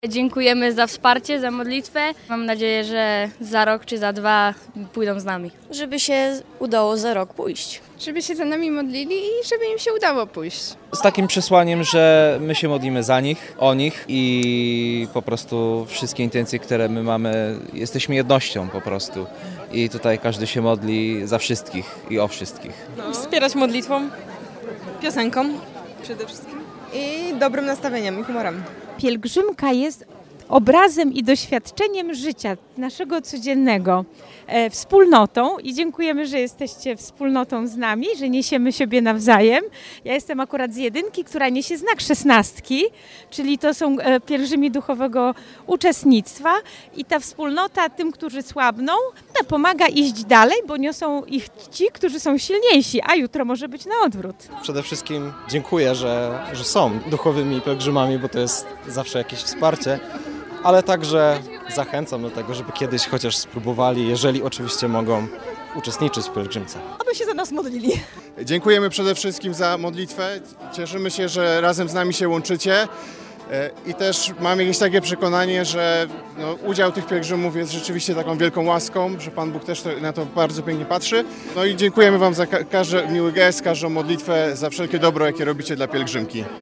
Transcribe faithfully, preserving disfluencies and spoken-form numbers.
Dziękujemy za wsparcie, za modlitwę. Mam nadzieję, że za rok czy za dwa pójdą z nami. Żeby się udało za rok pójść. Żeby się za nami modlili i żeby im się udało pójść. Z takim przesłaniem, że my się modlimy za nich, o nich i po prostu wszystkie intencje, które my mamy, jesteśmy jednością po prostu. I tutaj każdy się modli za wszystkich i o wszystkich. No. Wspierać modlitwą, piosenką przede wszystkim i dobrym nastawieniem i humorem. Pielgrzymka jest obrazem i doświadczeniem życia naszego codziennego, e, wspólnotą i dziękujemy, że jesteście wspólnotą z nami, że niesiemy siebie nawzajem. Ja jestem akurat z jedynki, która niesie znak szesnastki, czyli to są e, pielgrzymi duchowego uczestnictwa i ta wspólnota tym, którzy słabną, ta pomaga iść dalej, bo niosą ich ci, którzy są silniejsi, a jutro może być na odwrót. Przede wszystkim dziękuję, że, że są duchowymi pielgrzymami, bo to jest zawsze jakieś wsparcie. Ale także zachęcam do tego, żeby kiedyś chociaż spróbowali, jeżeli oczywiście mogą, uczestniczyć w pielgrzymce. Aby się za nas modlili. Dziękujemy przede wszystkim za modlitwę. Cieszymy się, że razem z nami się łączycie i też mam jakieś takie przekonanie, że no, udział tych pielgrzymów jest rzeczywiście taką wielką łaską, że Pan Bóg też na to bardzo pięknie patrzy. No i dziękujemy Wam za ka- każdy miły gest, każdą modlitwę, za wszelkie dobro, jakie robicie dla pielgrzymki.